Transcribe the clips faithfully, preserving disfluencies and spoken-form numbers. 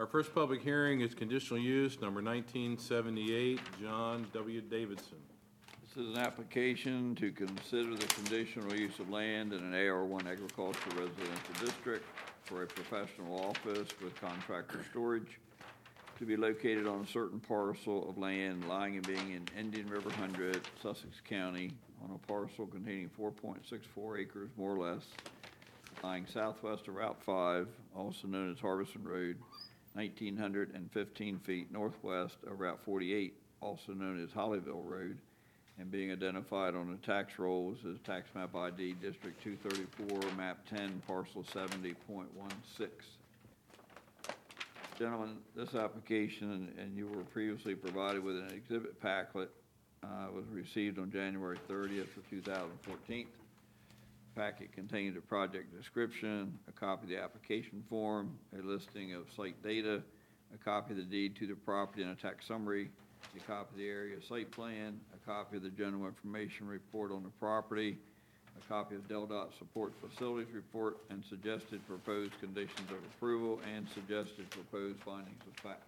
Our first public hearing is conditional use, number nineteen seventy-eight, John W. Davidson. This is an application to consider the conditional use of land in an A R one agricultural residential district for a professional office with contractor storage to be located on a certain parcel of land lying and being in Indian River Hundred, Sussex County, on a parcel containing four point six four acres, more or less, lying southwest of Route five, also known as Harbison Road, nineteen fifteen feet northwest of Route forty-eight, also known as Hollyville Road, and being identified on the tax rolls as tax map I D District two thirty-four, map ten, parcel seventy point one six. Gentlemen, this application, and you were previously provided with an exhibit packet, uh, was received on January thirtieth of two thousand fourteen. The packet contained a project description, a copy of the application form, a listing of site data, a copy of the deed to the property and a tax summary, a copy of the area site plan, a copy of the general information report on the property, a copy of Del Dot Support Facilities Report, and suggested proposed conditions of approval and suggested proposed findings of fact.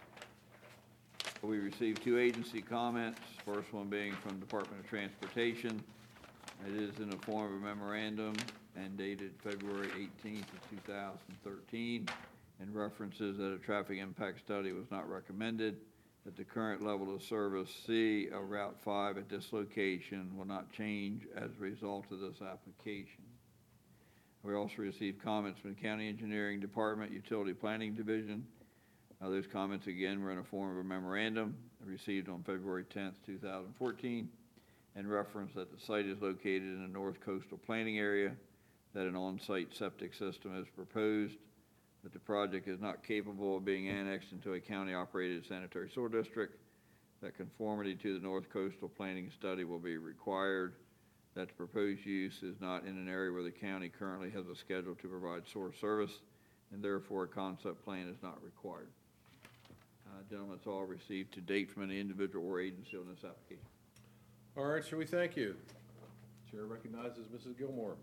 We received two agency comments, first one being from Department of Transportation. It is in the form of a memorandum and dated February eighteenth of two thousand thirteen, and references that a traffic impact study was not recommended, that the current level of service C of Route five at this location will not change as a result of this application. We also received comments from the County Engineering Department, Utility Planning Division. Uh, those comments, again, were in the form of a memorandum received on February tenth, two thousand fourteen, and reference that the site is located in the North Coastal Planning Area, that an on-site septic system is proposed, that the project is not capable of being annexed into a county-operated sanitary sewer district, that conformity to the North Coastal Planning Study will be required, that the proposed use is not in an area where the county currently has a schedule to provide sewer service, and therefore a concept plan is not required. Uh, gentlemen, it's all received to date from any individual or agency on this application. All right, sir, we thank you. Chair recognizes Missus Gilmore.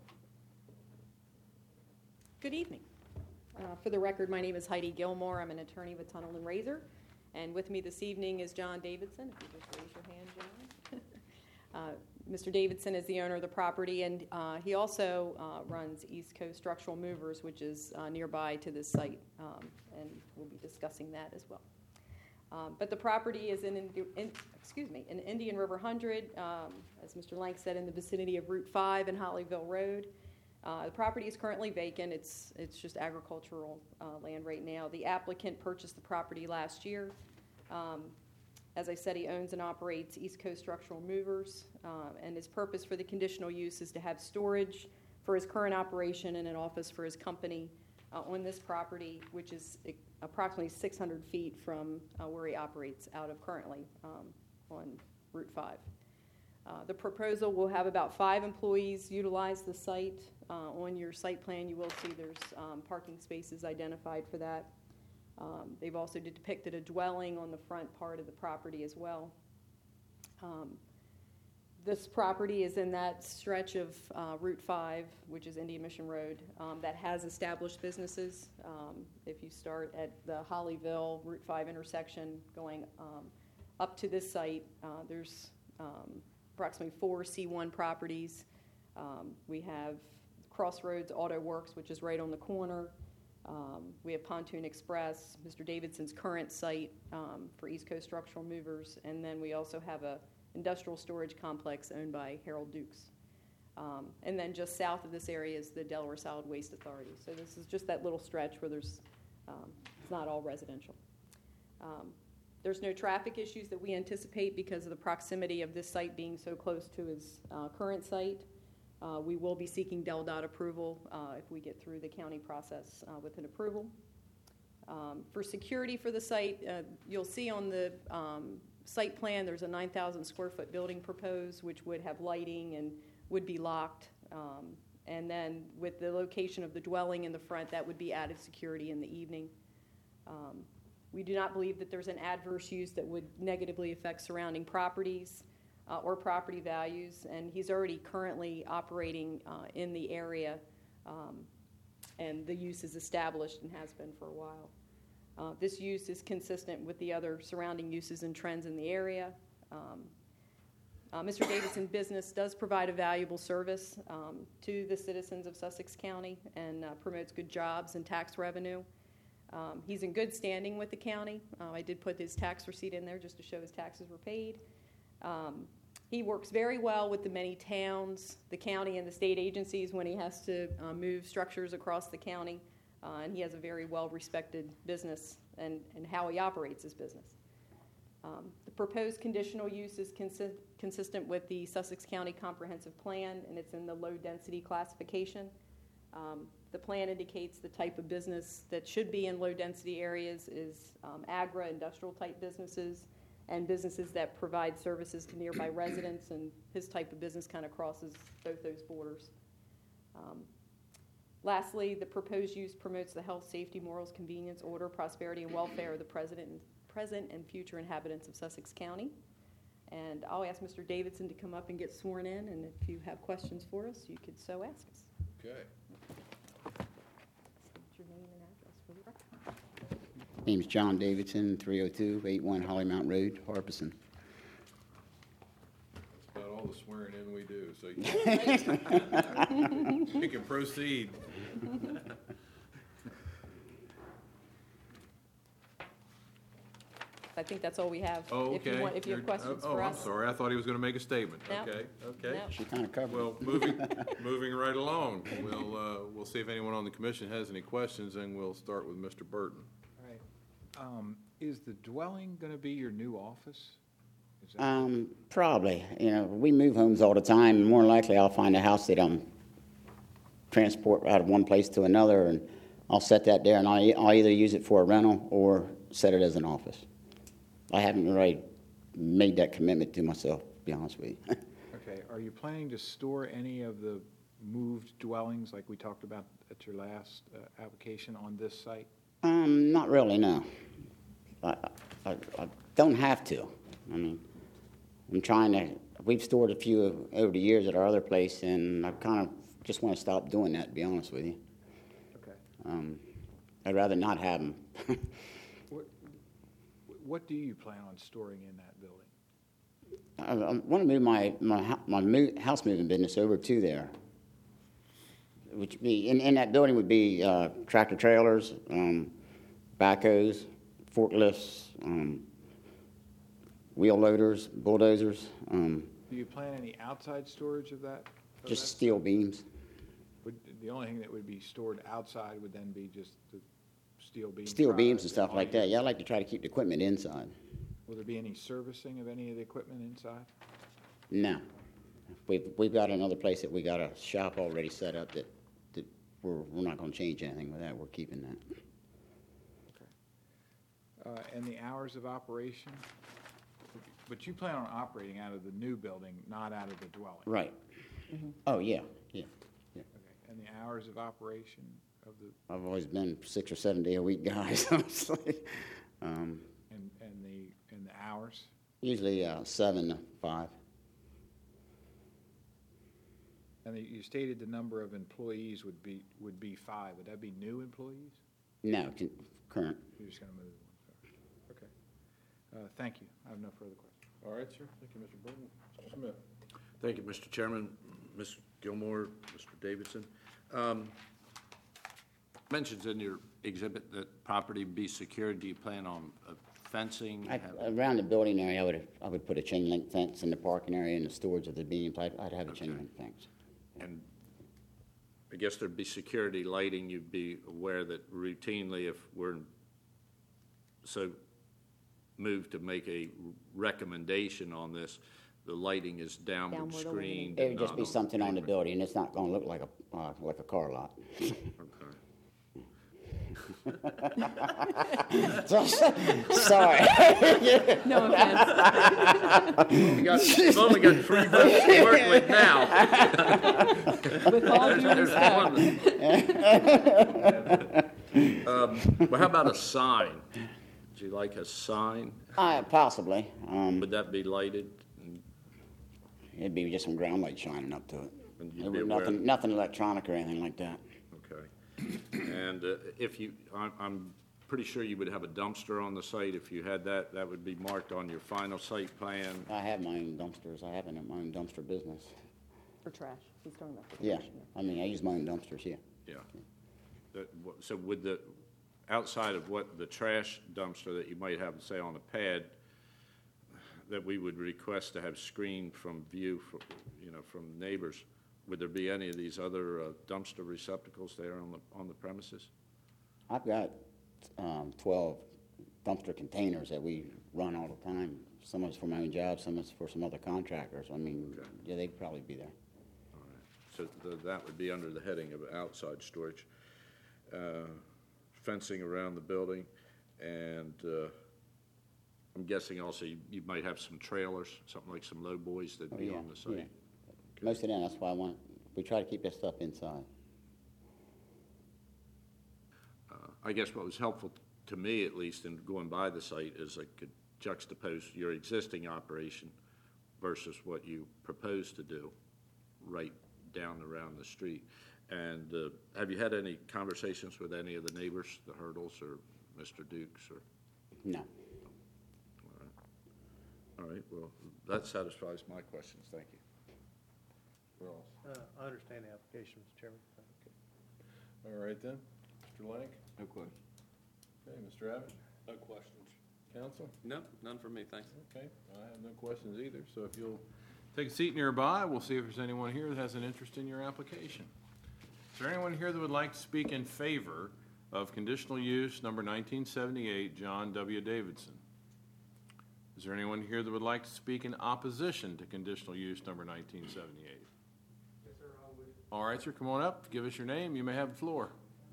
Good evening. Uh, for the record, my name is Heidi Gilmore. I'm an attorney with Tunnel and Razor. And with me this evening is John Davidson. If you just raise your hand, John. uh, Mister Davidson is the owner of the property, and uh, he also uh, runs East Coast Structural Movers, which is uh, nearby to this site, um, and we'll be discussing that as well. Um, but the property is in, in, excuse me, in Indian River Hundred, um, as Mister Lank said, in the vicinity of Route five and Hollyville Road. Uh, the property is currently vacant. It's it's just agricultural uh, land right now. The applicant purchased the property last year. Um, as I said, he owns and operates East Coast Structural Movers, uh, and his purpose for the conditional use is to have storage for his current operation and an office for his company uh, on this property, which is approximately six hundred feet from uh, where he operates out of currently um, on Route five. Uh, the proposal will have about five employees utilize the site. Uh, on your site plan, you will see there's um, parking spaces identified for that. Um, they've also depicted a dwelling on the front part of the property as well. Um, this property is in that stretch of uh, Route five, which is Indian Mission Road, um, that has established businesses. Um, if you start at the Hollyville Route five intersection going um, up to this site, uh, there's um, approximately four C one properties. Um, we have Crossroads Auto Works, which is right on the corner. Um, we have Pontoon Express, Mister Davidson's current site um, for East Coast Structural Movers, and then we also have a industrial storage complex owned by Harold Dukes. Um, and then just south of this area is the Delaware Solid Waste Authority. So this is just that little stretch where there's, um, it's not all residential. Um, there's no traffic issues that we anticipate because of the proximity of this site being so close to his uh, current site. Uh, we will be seeking Del Dot approval uh, if we get through the county process uh, with an approval. Um, for security for the site, uh, you'll see on the um, site plan there's a nine thousand square foot building proposed, which would have lighting and would be locked. Um, and then with the location of the dwelling in the front, that would be added security in the evening. Um, we do not believe that there's an adverse use that would negatively affect surrounding properties Uh, or property values, and he's already currently operating uh, in the area, um, and the use is established and has been for a while. Uh, This use is consistent with the other surrounding uses and trends in the area. Um, uh, Mister Davidson's business does provide a valuable service um, to the citizens of Sussex County and uh, promotes good jobs and tax revenue. Um, He's in good standing with the county. Uh, I did put his tax receipt in there just to show his taxes were paid. Um, He works very well with the many towns, the county, and the state agencies when he has to uh, move structures across the county. Uh, and he has a very well-respected business and, and how he operates his business. Um, the proposed conditional use is consi- consistent with the Sussex County Comprehensive Plan, and it's in the low-density classification. Um, the plan indicates the type of business that should be in low-density areas is um, agri, industrial-type businesses, and businesses that provide services to nearby residents, and his type of business kind of crosses both those borders. Um, lastly, the proposed use promotes the health, safety, morals, convenience, order, prosperity, and welfare of the president and, present and future inhabitants of Sussex County. And I'll ask Mister Davidson to come up and get sworn in, and if you have questions for us, you could so ask us. Okay. State your name and address for the record. Name's John Davidson, three oh two, eighty-one Holly Mount Road, Harpison. About all the swearing in we do, so you you can proceed. I think that's all we have. Oh, If you okay. want, if you have You're- questions oh, for Oh, I'm us. sorry, I thought he was going to make a statement. No. Okay, okay. No. She kind of covered Well, it. moving, moving right along, we'll, uh, we'll see if anyone on the commission has any questions, and we'll start with Mister Burton. All right. Um, Is the dwelling going to be your new office? Is that- Um, probably. You know, we move homes all the time, and more than likely I'll find a house that I'm transport out of one place to another, and I'll set that there, and I'll, e- I'll either use it for a rental or set it as an office. I haven't really made that commitment to myself, to be honest with you. Okay. Are you planning to store any of the moved dwellings like we talked about at your last uh, application on this site? Um, not really, no. I, I, I don't have to. I mean, I'm trying to, we've stored a few over the years at our other place, and I kind of just want to stop doing that, to be honest with you. Okay. Um, I'd rather not have them. What, what do you plan on storing in that building? I, I want to move my, my, hou- my mo- house moving business over to there. Which be, in, in that building would be uh, tractor trailers, um, backhoes, forklifts, um, wheel loaders, bulldozers, um, Do you plan any outside storage of that? of just that? steel beams. Would, the only thing that would be stored outside would then be just the steel beams? Steel beams rods and stuff like that. Yeah, I like to try to keep the equipment inside. Will there be any servicing of any of the equipment inside? No. We've, we've got another place that we got a shop already set up that, that we're, we're not going to change anything with that. We're keeping that. Uh, And the hours of operation? But you plan on operating out of the new building, not out of the dwelling? Right. Oh, yeah, yeah, yeah. Okay. And the hours of operation of the, I've always been six or seven day a week guy, so it's like, um, and, and the, and the hours? usually uh, seven to five. And the- you stated the number of employees would be, would be five. Would that be new employees? No, con- current. You're just going to move one? Okay. Uh, Thank you. I have no further questions. All right, sir. Thank you, Mister Burton. Mister Smith. Thank you, Mister Chairman, Miz Gilmore, Mister Davidson. Um, Mentions in your exhibit that property be secured. Do you plan on uh, fencing? I, Have- around the building area, I would I would put a chain link fence in the parking area and the storage of the beams. I'd, I'd have a chain Okay. link fence. And I guess there'd be security lighting. You'd be aware that routinely, if we're so moved to make a recommendation on this, the lighting is downward Downward screened. It and would just not be on something on the pavement. building. It's not going to look like a uh, like a car lot. Sorry. No offense. You got- You've only got three votes to work with now. With all due There's respect. one. Um, Well, how about a sign? Would you like a sign? Uh, possibly. Um, Would that be lighted? it'd be just some ground light shining up to it. And There you'd be would aware- nothing, nothing electronic or anything like that. Okay. And uh, if you, I'm- I'm pretty sure you would have a dumpster on the site. If you had that, that would be marked on your final site plan. I have my own dumpsters. I have my own dumpster business. For trash, he's talking about for Yeah, trash. I mean, I use my own dumpsters, yeah. Yeah. That, so would the, outside of what the trash dumpster that you might have, say, on a pad, that we would request to have screened from view, for, you know, from neighbors, would there be any of these other uh, dumpster receptacles there on the, on the premises? I've got um, twelve dumpster containers that we run all the time. Some of it's for my own job, some is for some other contractors. I mean, Okay. yeah, they'd probably be there. All right. So th- that would be under the heading of outside storage. Uh, Fencing around the building, and uh, I'm guessing also you, you might have some trailers, something like some low boys that'd Oh, be yeah, on the site. yeah. Most of them, that's why I want, we try to keep that stuff inside. Uh, I guess what was helpful to me, at least, in going by the site, is I could juxtapose your existing operation versus what you propose to do right down around the street. And uh, have you had any conversations with any of the neighbors, the Hurdles or Mister Dukes? Or No. all right. All right, well, that satisfies my questions. Thank you. Ross. Uh, I understand the application, Mister Chairman. All right then. Mister Lank? No question. Okay, Mister Abbott? No questions. Counsel? No, none for me, thanks. Okay, I have no questions either, so if you'll take a seat nearby, we'll see if there's anyone here that has an interest in your application. Is there anyone here that would like to speak in favor of conditional use number nineteen seventy-eight, John W. Davidson? Is there anyone here that would like to speak in opposition to conditional use number nineteen seventy-eight? Yes, sir, I would. All right, sir, come on up, give us your name, you may have the floor.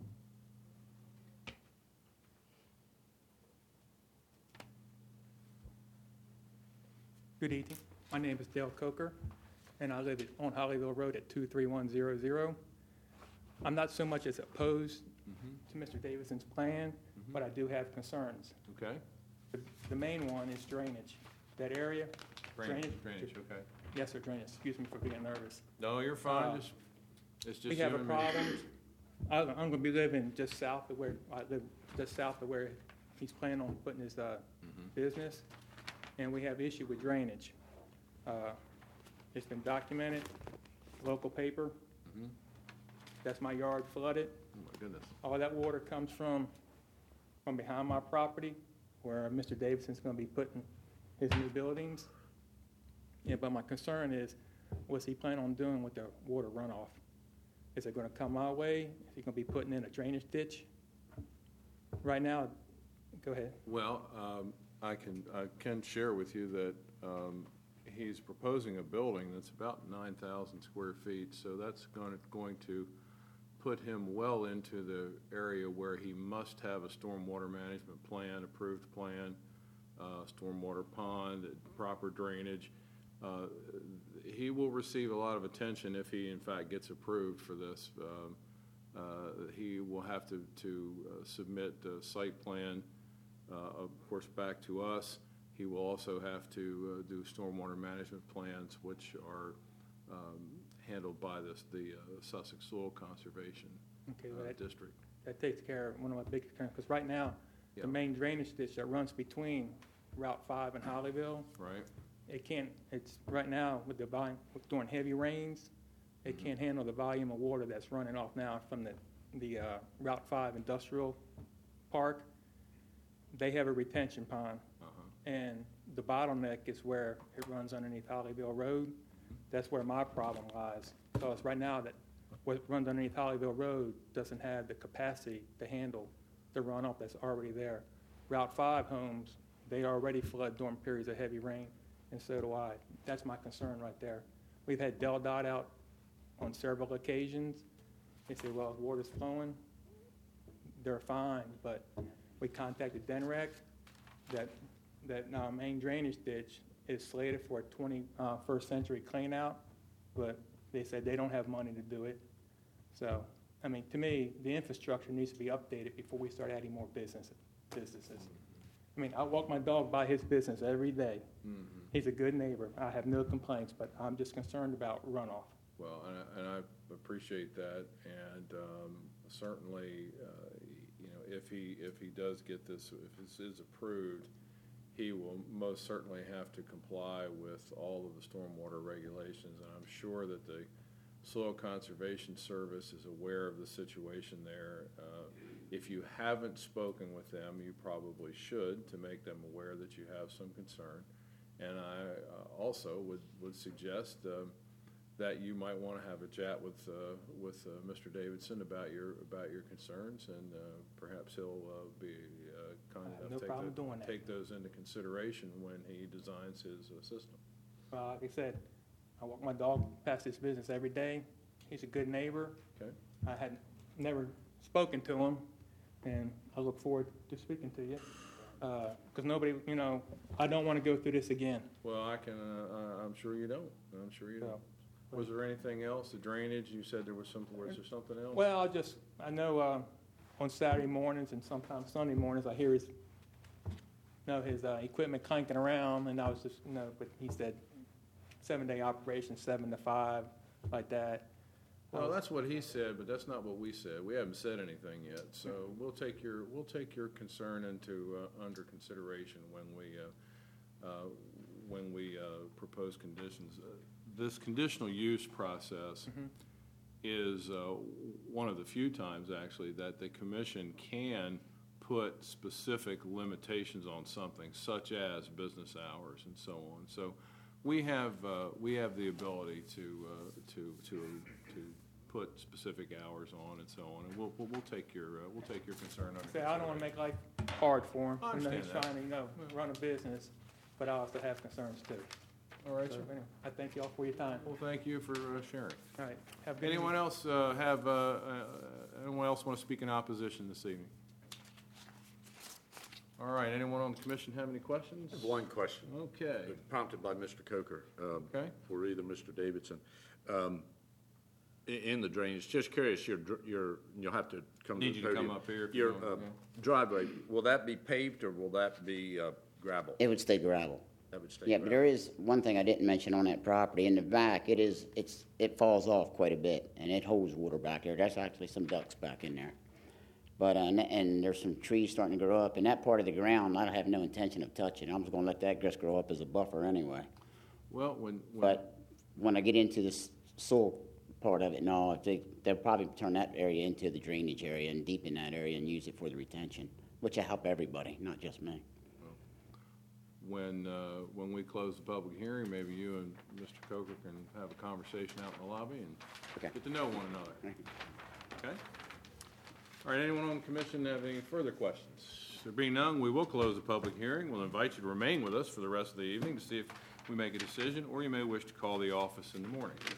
Good evening. My name is Dale Coker, and I live at- on Hollyville Road at two three one zero zero. I'm not so much as opposed to Mister Davidson's plan, but I do have concerns. Okay? The- The main one is drainage. That area, Drainage, drainage, okay. yes, sir, drainage. Excuse me for being nervous. No, you're fine, Uh, just, it's just. We have you a and me. problem. I- I'm going to be living just south of where, I live just south of where he's planning on putting his uh, business, and we have issue with drainage. Uh, It's been documented, local paper. Mhm. That's my yard flooded. Oh, my goodness. All that water comes from, from behind my property, where Mister Davidson's going to be putting his new buildings. Yeah, but my concern is, what's he planning on doing with the water runoff? Is it going to come my way? Is he going to be putting in a drainage ditch? Right now, go ahead. Well, um, I can, I can share with you that um, he's proposing a building that's about nine thousand square feet, so that's going to, going to put him well into the area where he must have a stormwater management plan, approved plan, uh, stormwater pond, proper drainage. Uh, He will receive a lot of attention if he in fact gets approved for this. Um, uh, He will have to, to uh, submit a site plan, uh, of course, back to us. He will also have to uh, do stormwater management plans, which are um, handled by this, the uh, Sussex Soil Conservation Okay, well, uh, that, District. that takes care of one of my big concerns, because right now, Yeah. the main drainage ditch that runs between Route five and Hollyville, Right? it can't, it's, right now, with the volume, with during heavy rains, it Mhm. can't handle the volume of water that's running off now from the, the uh, Route five Industrial Park. They have a retention pond, Uh-huh. and the bottleneck is where it runs underneath Hollyville Road. That's where my problem lies, because right now, that, what runs underneath Hollyville Road doesn't have the capacity to handle the runoff that's already there. Route five homes, they already flood during periods of heavy rain, and so do I. That's my concern right there. We've had Del Dot out on several occasions. They say, well, water's flowing, they're fine, but we contacted Denrec, that, that uh, main drainage ditch is slated for a twenty-first century clean out, but they said they don't have money to do it. So, I mean, to me, the infrastructure needs to be updated before we start adding more business, businesses. I mean, I walk my dog by his business every day. Mhm. He's a good neighbor. I have no complaints, but I'm just concerned about runoff. Well, and I, and I appreciate that, and um, certainly, uh, you know, if he, if he does get this, if this is approved, he will most certainly have to comply with all of the stormwater regulations, and I'm sure that the Soil Conservation Service is aware of the situation there. Uh, If you haven't spoken with them, you probably should, to make them aware that you have some concern. And I uh, also would, would suggest um, that you might want to have a chat with, uh, with uh, Mister Davidson about your, about your concerns, and uh, perhaps he'll uh, be uh, kind I have enough no to take problem tho- doing that. take those into consideration when he designs his uh, system. Uh, Like I said, I walk my dog past this business every day. He's a good neighbor. Okay? I had never spoken to him, and I look forward to speaking to you. Because nobody, you know, I don't want to go through this again. Well, I can, uh, I- I'm sure you don't. I'm sure you don't. So, Was there anything else? The drainage, you said there was something, was there something else? Well, I just, I know uh, on Saturday mornings and sometimes Sunday mornings, I hear his, you know, his uh, equipment clanking around, and I was just, you know, but he said seven-day operation, seven to five, like that. Well, that's what he said, but that's not what we said. We haven't said anything yet, so we'll take your, we'll take your concern into, uh, under consideration when we, uh, uh, when we uh, propose conditions. Uh, This conditional use process is uh, one of the few times, actually, that the commission can put specific limitations on something, such as business hours and so on. So we have, uh, we have the ability to, uh, to, to, to put specific hours on and so on, and we'll, we'll we'll take your, uh, we'll take your concern under Say, I don't want to consideration. make life hard for him. I You know, understand he's that. trying to, you know, run a business, but I also have concerns too. All right, So, sir. anyway, I thank you all for your time. Well, thank you for uh, sharing. All right, have a good Anyone evening. else uh, have, uh, uh, anyone else want to speak in opposition this evening? All right, anyone on the commission have any questions? I have one question. Okay. Prompted by Mister Coker. um, Okay. For either Mister Davidson. Um, i- In the drainage, just curious, your, dr- your, you'll have to come to the Need you to come podium. up here if you Your don't, uh, yeah. driveway, will that be paved or will that be uh, gravel? It would stay gravel. That would stay Yeah, but gravel. there is one thing I didn't mention on that property. In the back, it is, it's, it falls off quite a bit, and it holds water back there. There's actually some ducks back in there. But, uh, and, and there's some trees starting to grow up. And that part of the ground, I have no intention of touching. I'm just gonna let that just grow up as a buffer anyway. Well, when, when, But when I get into the s- soil part of it, no, they, they'll probably turn that area into the drainage area and deepen that area and use it for the retention, which will help everybody, not just me. when, uh, when we close the public hearing, maybe you and Mister Coker can have a conversation out in the lobby and Okay. get to know one another. Thank you. Okay? All right, anyone on the commission have any further questions? There being none, we will close the public hearing. We'll invite you to remain with us for the rest of the evening to see if we make a decision, or you may wish to call the office in the morning.